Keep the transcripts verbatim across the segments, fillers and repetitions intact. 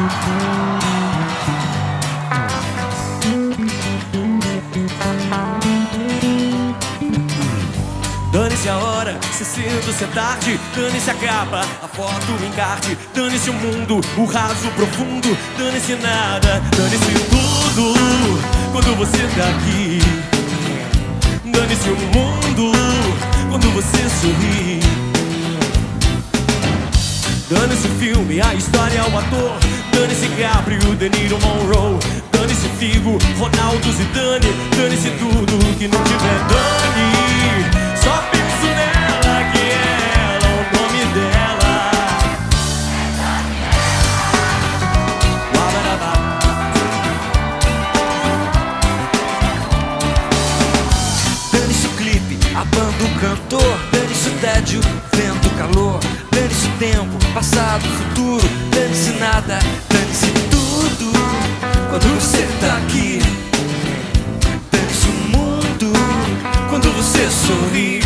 Dane-se a hora, se cedo, se é tarde. Dane-se a capa, a foto, o encarte. Dane-se o mundo, o raso, o profundo. Dane-se nada, dane-se tudo quando você tá aqui. Dane-se o mundo quando você sorri. Dane-se o filme, a história, o ator. Dane-se Gabriel, De Niro, Monroe. Dane-se Figo, Ronaldo, Zidane. Dane-se tudo que não tiver dane. Só penso nela, que ela, o nome dela Dane-se o clipe, a banda, o cantor. Dane-se o tédio, vento, calor. Dane-se o tempo, passado, futuro. Dane-se nada, dane-se tudo quando você tá aqui. Dane-se o mundo quando você sorri.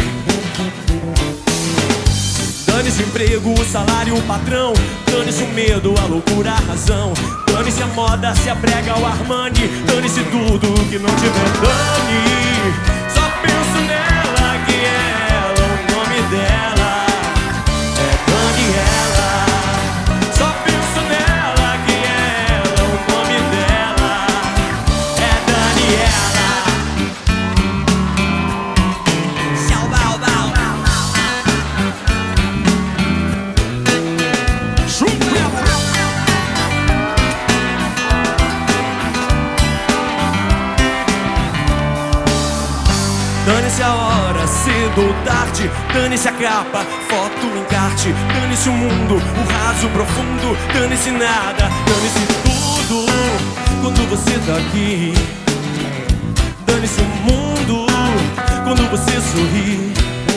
Dane-se o emprego, o salário, o patrão. Dane-se o medo, a loucura, a razão. Dane-se a moda, se a prega, o Armani. Dane-se tudo que não tiver dane. Só penso nela, que ela, o nome dela é Daniela. Só penso nela, que ela, o nome dela é Daniela. Dane-se a hora, cedo ou tarde. Dane-se a capa, foto, encarte. Dane-se o mundo, o raso, o profundo. Dane-se nada, dane-se tudo quando você tá aqui. Dane-se o mundo quando você sorri.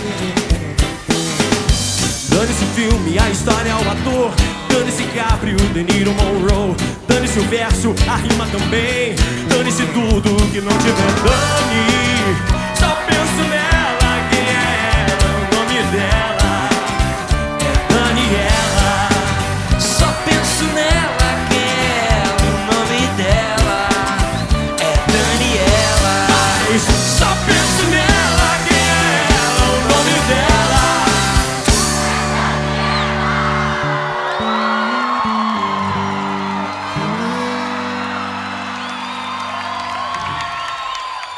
Dane-se o filme, a história, o ator. Dane-se Gabriel, De Niro, Monroe. Dane-se o verso, a rima também. Dane-se tudo que não tiver dane. Só penso nela.